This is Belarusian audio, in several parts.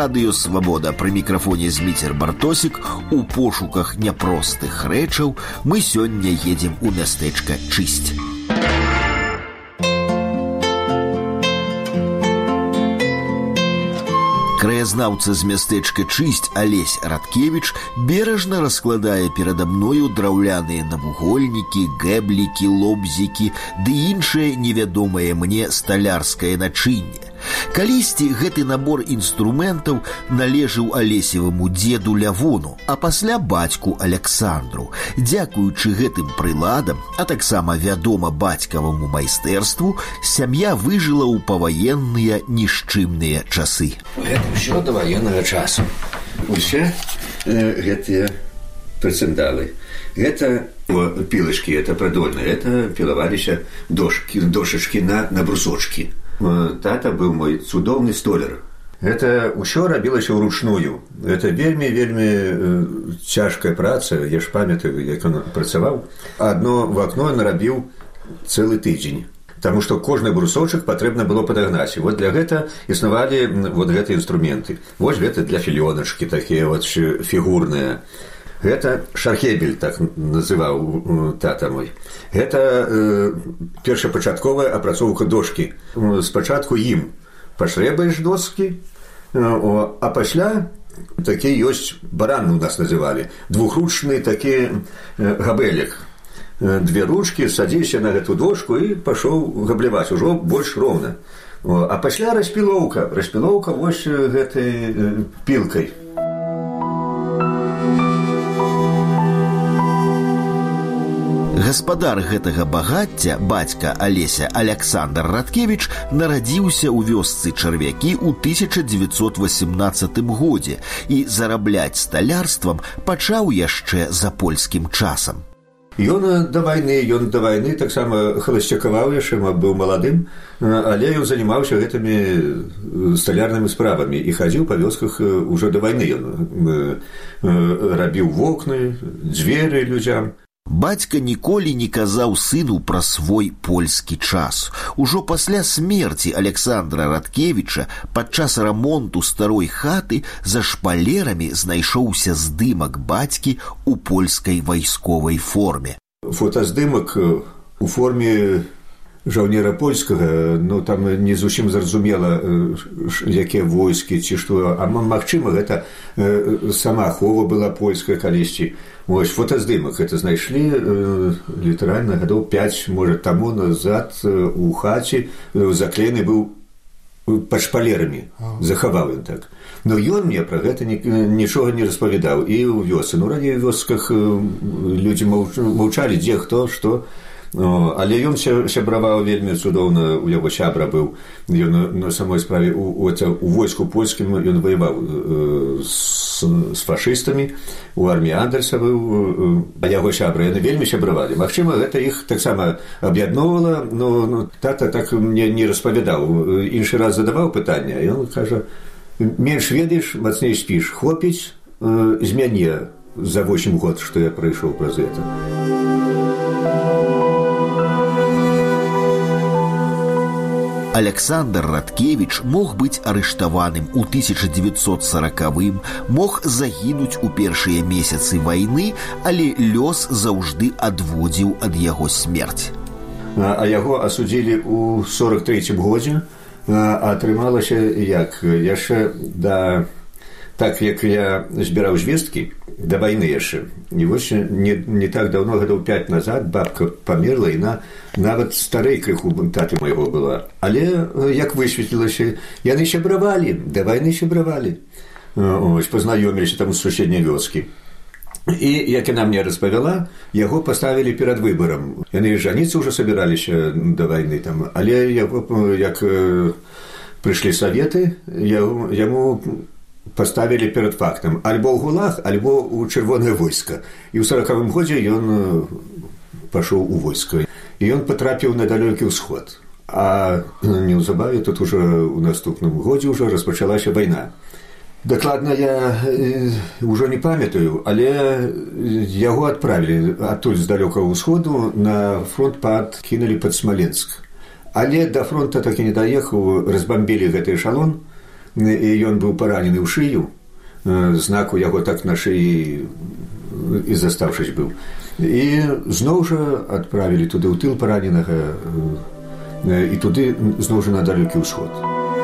Радыё Свабода, пры мікрафоне Зміцер Бартосік. У пошуках няпростых рэчаў мы сёння едзем у мястэчка Чысць. Краязнаўца з мястэчка Чысць Алесь Радкевіч бережна раскладае перада мною драўляныя навугольнікі, гэблікі, лобзікі ды іншае невядомае мне сталярскае начынне. Калісьці гэты набор інструментаў належаў Алесеваму дзеду Лявону, а пасля бацьку Аляксандру. Дзякуючы гэтым прыладам, а таксама вядома бацькаваму майстэрству, сям'я выжыла ў паваенныя нішчымныя часы. Гэта ўсё да ваеннага часу. Усе гэтыя прыцэндалы. Гэта пілачкі, это прадольныя, это пілаваліся дошачкі на брусочкі. Тата быў мой цудоўны столяр. Гэта ўсё рабілася ўручную. Гэта вельмі цяжкая праца. Я ж памятаю, як ён працаваў. Адно в акно нарабіў цэлы тыдзень. Таму што кожны брусочак патрэбна было падагнаць. І вот для гэта існавалі вот гэтыя інструменты. Вось гэта для філёначкі, такія вот фігурныя. Гэта шархебель, так называў тата мой. Гэта першапачатковая апрацоўка дошкі. Спачатку ім пашрэбаеш доскі, а пасля такі ёсць баран у нас называлі. Двухручны такі габелек. Две ручкі, садзіся на гэту дошку і пашоў габляваць, ужо больш роўна. А пасля распілоўка. Распілоўка вось гэтай пілкай. Гаспадар гэтага багацця, бацька Алеся Аляксандр Радкевіч, нарадзіўся ў вёсцы Чарвякі ў 1918 годзе і зарабляць сталярствам пачаў яшчэ за польскім часам. Ён да вайны таксама халасцякаваў яшчэ, быў маладым, але ён занімаўся гэтымі сталярнымі справамі і хадзіў па вёсках ужо да вайны. Ён рабіў вокны, дзверы людзям. Бацька ніколі не казаў сыну пра свой польскі час. Ужо пасля смерці Аляксандра Радкевіча падчас рамонту старой хаты за шпалерамі знайшоўся здымак бацькі ў польскай вайсковай форме. Фотаздымак у форме жаўнера польскага, там не зусім зразумела, якія войскі ці што, а магчыма, гэта сама ахова была польская калісьці. Вось фотаздымак гэта знайшлі літаральна гадоў 5, можа, таму назад у хаце, заклеены быў пад шпалерамі, захаваў ён так. Но ён мне пра гэта нічога не распавядаў і ў вёсцы. Раней у вёсках людзі маўчалі, дзе хто, што. Але ён сябраваў вельмі цудоўна, у яго сябра быў, ён на самой справе у войску польскім ён ваяваў з фашыстамі, у арміі Андерса быў, а яго сябра, яны вельмі сябравалі. Магчыма, гэта іх таксама аб'ядноўвала, но тата так мне не распавядаў. Іншы раз задаваў пытанне, а ён кажа: менш ведаеш, мацней спіш, хлопіць з мяне за 8 год, што я прайшоў праз гэта. Аляксандр Радкевіч мог быць арыштаваным у 1940-м, мог загінуць у першыя месяцы вайны, але лёс заўжды адводзіў ад яго смерць. А яго асудзілі ў 43-м годзе, атрымалася як? Яшчэ так, як я збіраў звесткі, да вайны яшчэ. І вось не так даўно, гадоў 5 назад, бабка памерла, і нават старэй крыху таты майго была. Але, як высветлілася, яны сябравалі, да вайны сябравалі. Ось, пазнаёміліся там з суседняй вёскі. І, як яна мне распавяла, яго паставілі перад выбарам. Яны жаніцца ўжо сабіраліся да вайны там, але яго, як прыйшлі саветы, яму паставілі перад фактам: альбо ў гулаг, альбо ў чырвонае войска. І ў 40-м годзе ён пашоў у войска. І ён патрапіў на далёкі ўсход. А неўзабаве тут ужо ў наступным годзе ўжо распачалася вайна. Дакладна я ўжо не памятаю, але яго адправілі адтуль з далёкага ўсходу на фронт, кінулі пад Смаленск. Але да фронта так і не даехаў, разбамбілі гэты эшалон, і ён быў паранены ў шыю, знак у яго так на шыі і застаўшыся быў. І зноў жа адправілі туды ў тыл параненага, і туды зноў жа на далёкі ўсход.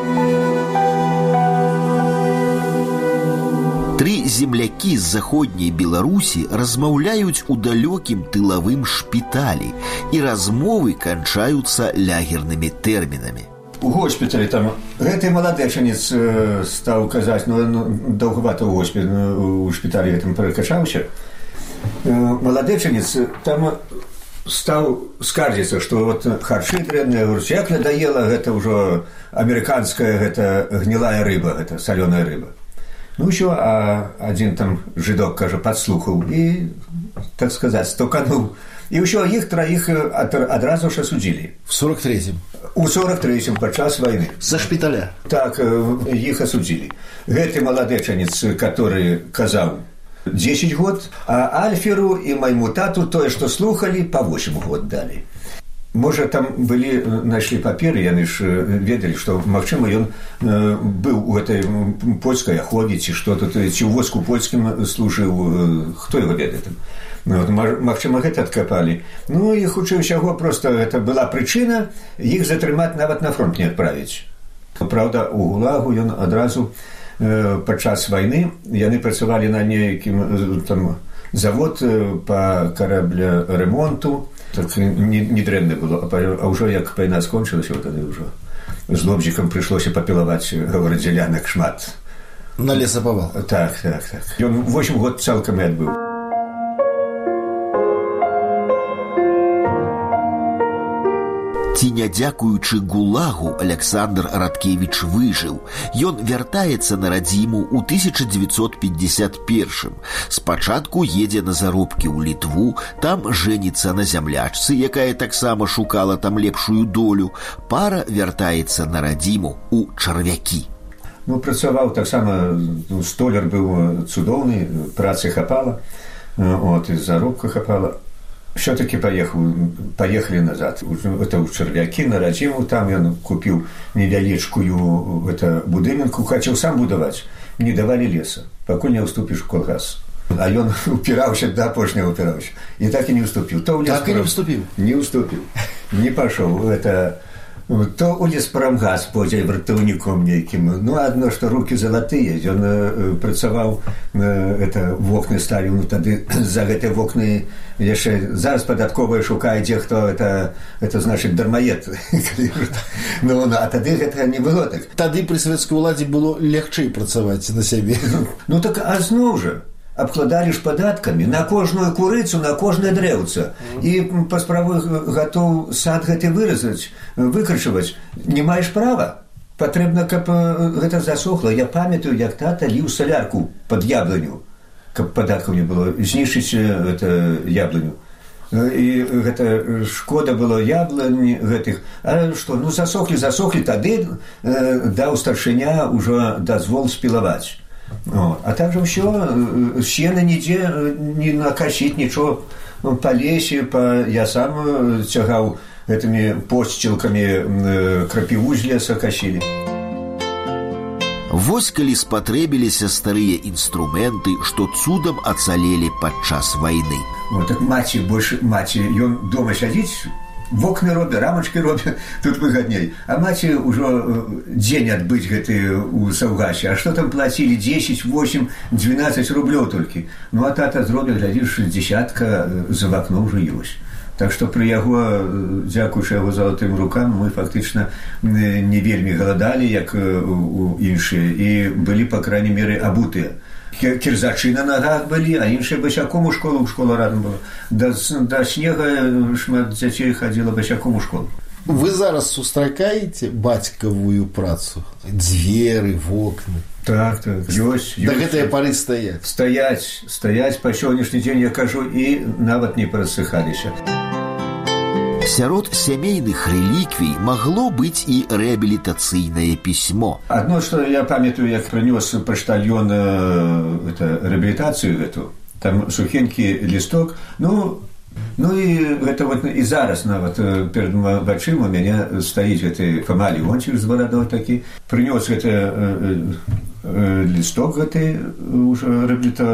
3 землякі з заходняй Беларусі размаўляюць у далёкім тылавым шпіталі, і размовы канчаюцца лягернымі тэрмінамі. У госпіталі там гэты маладэчанец стаў казаць, даўгавата ў шпіталі гэтым перакачаўся. Маладэчанец там стаў скардзіцца, што вот харчы дрэнныя, як надаела, гэта ўжо амерыканская гэта гнілая рыба, гэта салёная рыба. Ну ўсё, а адзін там жыдок, кажа, падслухаў і, так сказаць, стукануў. І ўсё, іх траіх адразу ж асудзілі. В 43-м? У 43-м, падчас вайны. За шпіталя? Так, іх асудзілі. Гэты маладэчанец, который казаў 10 год, а Альферу і майму тату тое, што слухалі, па 8 год далі. Можа, там былі, знайшлі паперы, яны ж ведалі, што, магчыма, ён быў у гэтай польскай ахове, ці што тут, ці ў войску польскім служыў, хто яго ведае там. Магчыма, гэта адкапалі. Ну, і хутчэй усяго, проста гэта была прычына іх затрымаць, нават на фронт не адправіць. Праўда, у ГУЛАГу ён адразу падчас вайны, яны працавалі на нейкім там завод па карабля-ремонту. Так не дрэнна было, а ўжо як вайна скончылася, тады ўжо з лобзікам прыйшлося папілаваць, гавораць, дзялянак шмат. На лесапавал? Так. Ён 8 год цалкам і адбыў. Ці не дзякуючы ГУЛАГу Александр Радкевіч выжыў. Ён вяртаецца на радзіму ў 1951. Спачатку едзе на заробкі ў Літву, там жэніцца на зямлячцы, якая таксама шукала там лепшую долю. Пара вяртаецца на радзіму ў Чарвякі. Ну, працаваў таксама, столяр быў цудоўны, працы хапала, і заробка хапала. Все-таки поехали назад. Это у Чарвякі, на радзіму. Там ён купіў невялічкую будынку, хацеў сам будаваць. Не давалі леса, пакуль не ўступіш у калгас. А ён упіраўся, да апошняга упіраўся. І так і не ўступіў. Так і не ўступіў? Не ўступіў. Не пашоў. То у леспрамгас пойдзе вартаўніком нейкім. Ну, адно, што рукі залатыя. Ён працаваў, вокны ставіў, ну, тады за гэтыя вокны яшчэ зараз падатковая шукае, дзе хто, это значыць дармаед. Ну, а тады гэта не было так. Тады пры савецкай уладзе было лягчэй працаваць на сябе. Ну, так, а зноў жа, абкладалі ж падаткамі на кожную курыцу, на кожнае дрэўца. І паспрабуй гатоў сад гэты выкрычваць. Не маеш права. Патрэбна, каб гэта засохла. Я памятаю, як тата ліў салярку пад яблыню, каб падаткаў не было, знішчыць яблыню. І гэта шкода было яблыні гэтых. А што, ну засохлі, тады даў старшыня ўжо дазвол спілаваць. А так же ўсё, сена нідзе не накасіць, нічого па лесе, я сам цягаў гэтымі посцілкамі крапіву з леса касілі. Вось калі спатрэбіліся старыя інструменты, што цудам ацалелі падчас вайны. Так маці, ён дома сядзіць, вокны робя, рамачкі робя, тут выгадней. А маці ўжо дзень адбыць гэты ў Саўгасе. А што там плацілі? 10, 8, 12 рублёў толькі. Ну, а тата зробіць, глядзіш, дзесятка за вакно ўжо ёсць. Так што пры яго, дзякуючы яго залатым рукам, мы фактычна не вельмі галадалі, як іншыя, і былі, па крайней меры, абутыя. Кірзачы на нагах былі, а іншыя босяком у школу, школа радам была. Да снега шмат дзяцей хадзіла босяком у школу. Вы зараз сустракаеце бацькавую працу? Дзверы, вокны? Так, ёсць. Да гэтыя пары стаяць? Стаяць па сённяшні дзень, я кажу, і нават не прасыхаліся. Сярод сямейных рэліквій магло быць і рэабілітацыйнае пісьмо. Адно, што я памятаю, як прынёс паштальён рэабілітацыю гэту, там сухенькі лісток, ну, Ну і гэта вот і зараз нават перад вачыма у мяне стаіць гэты Фома Леонтьевич з барадой такі, прынёс гэты лісток гэтай ўжо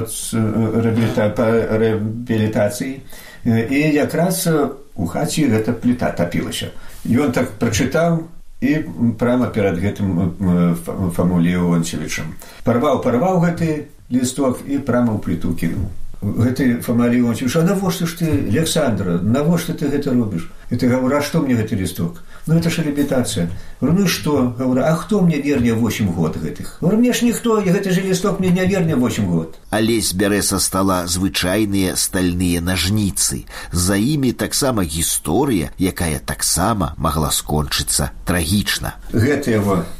рэабілітацыі, і якраз у хаце гэта пліта тапілася. Ён так прачытаў і прямо перад гэтым Фому Леонтьевичам парваў гэты лісток і прямо ў пліту кінуў. Гэты Фома Леонтьевич: а навошта ж ты, Александра, навошта ты гэта робіш? І ты говорю: а што мне гэты лісток? Ну, это ж рэабілітацыя. Говорю: ну і што? Говорю: а хто мне верне 8 год гэтых? Говорю: мне ж ніхто, і гэты же лісток мне не верне 8 год. Алесь бярэ са стала звычайныя стальныя нажніцы. За імі таксама гісторыя, якая таксама магла скончыцца трагічна. Гэтыя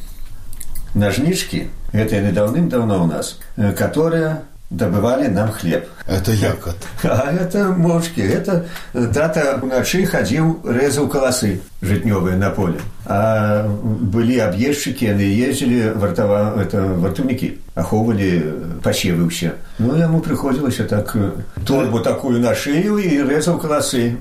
нажнічкі, гэта яны даўным-даўно ў нас, которые добывали нам хлеб. Это як это? А это мошки. Это тата уначы хадзіў, рэзаў каласы жытнёвыя на поле. А былі аб'ездчыкі, яны ездзілі, вартаўнікі, ахоўвалі пасевы ўсе. Ну, яму прыходзілася так торбу такую на шыю і рэзаў каласы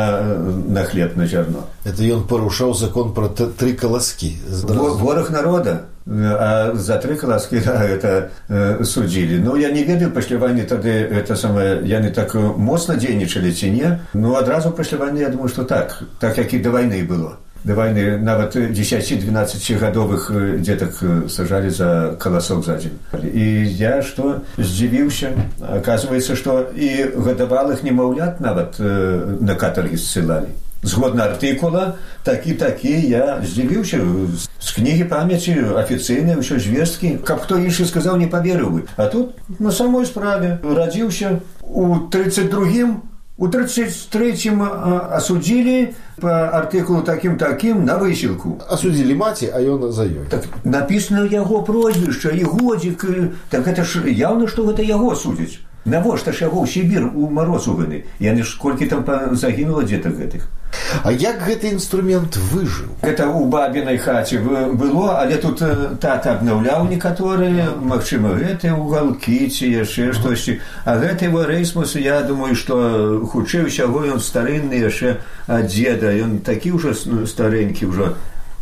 на хлеб, на зярно. Это ён парушаў закон про 3 каласкі. Вораг народа. А за 3 каласкі гэта судзілі. Ну, я не ведаю, пасля вайны тады это самае, яны так моцна дзейнічалі ці не. Ну, адразу пасля вайны, я думаю, што так як і да вайны было. Да вайны нават 10-12-гадовых дзетак сажалі за каласок за дзень. І я што здзівіўся, аказваецца, што і гадавалых немаўлят нават на катаргі ссылалі. Згодна артыкула, такі, я здзівіўся. З кнігі памяці афіцыйнай, усё звесткі. Каб хто іншы сказаў, не паверыў бы. А тут на самой справе радзіўся у 32-м, у 33-м асудзілі па артыкулу такім на высілку. Асудзілі маці, а ён за ёй. Так напісана яго прозвішча і годзік. Так гэта ж яўна, што гэта яго судзяць. Навошта ж яго ў Сібір у мароз уганы? Яны ж колькі там загінула дзетак гэтых. А як гэты інструмент выжыў? Гэта ў бабінай хаце было, але тут тата абнаўляў некаторыя, магчыма, гэтыя угалкі ці яшчэ штосьці. А гэты рэйсмус, я думаю, што хутчэй усяго ён старынны яшчэ ад дзеда. Ён такі ўжо старэнькі ўжо.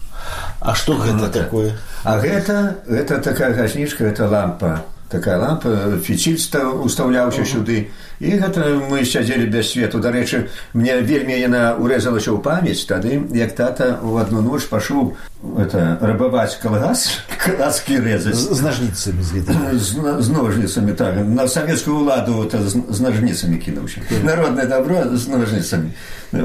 А што гэта такое? А гэта такая газнічка, гэта лампа. Такая лампа, фіціль устаўляўся сюды. І гэта мы сядзелі без свету. Дарэчы, мне вельмі яна урэзалася ў памяць тады, як тата ў адну ноч пашоў рабаваць каласкі рэзаць. З нажніцамі звідаю. З ножніцамі, так. На савецкую ўладу з нажніцамі кінуўся. Народнае дабро з ножніцамі.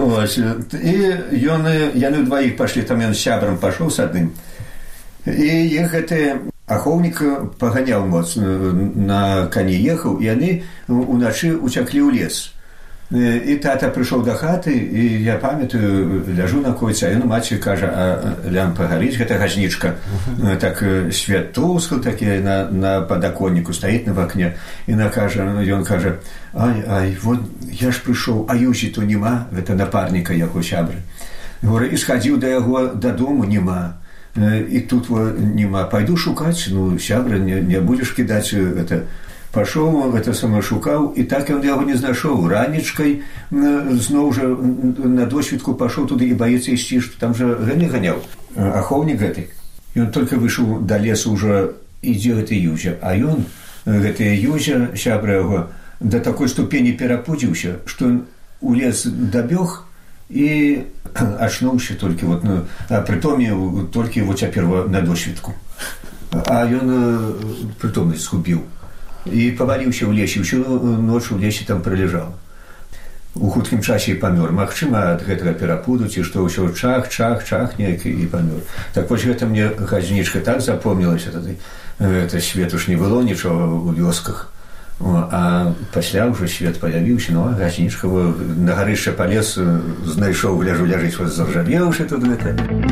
І яны ўдваіх пашлі, там ён з сябрам пашоў з адным. І іх гэты ахоўнік паганяў моцна, на кані ехаў, і яны уначы уцяклі ў лес. І тата прыйшоў да хаты, і я памятаю, ляжу на койцы, а ён маці кажа: а лямпа гарыць, гэта газнічка. Так свет тускаў такі на падаконніку стаіць на вакне. І ён кажа: ай, вот я ж прыйшоў, а Юзі то нема, гэта напарніка яго сябры. І схадзіў да яго дадому, нема. І тут нема. Пайду шукаць, ну, сябра, не будзеш кідаць гэта. Пашоў, гэта сама шукаў, і так ён яго не знайшоў. Ранічкай зноў жа на досвідку пашоў туды і баецца ісці, што там жа ганяў. Ахоўнік гэты. Ён толькі выйшаў да лесу, ўжо ідзе гэты Юзя. А ён, гэты Юзя, сябра яго, да такой ступені перапудзіўся, што ён у лес дабег і ачнуўся толькі, прытоміў толькі цяпер на досвідку. А ён прытомнасць згубіў. І паваліўся ў лесе, усю ноч у лесе там праляжаў. У хуткім часе і памёр. Магчыма, ад гэтага перапуду, ці што ўсё чах неяк і памёр. Так вось гэта мне газнічка так запомнілася тады. Гэта свету ж не было нічога ў вёсках. А пасля ўжо свет паявіўся, ну, а газнічка на гарышча палез, знайшоў, ляжыць, заржавеўшы тут гэта.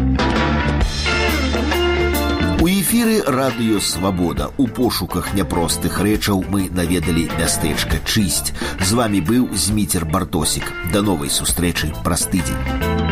У эфіры радыё «Свабода». У пошуках няпростых рэчаў мы наведалі мястэчка Чысць. З вамі быў Зміцер Бартосік. Да новай сустрэчы праз тыдзень.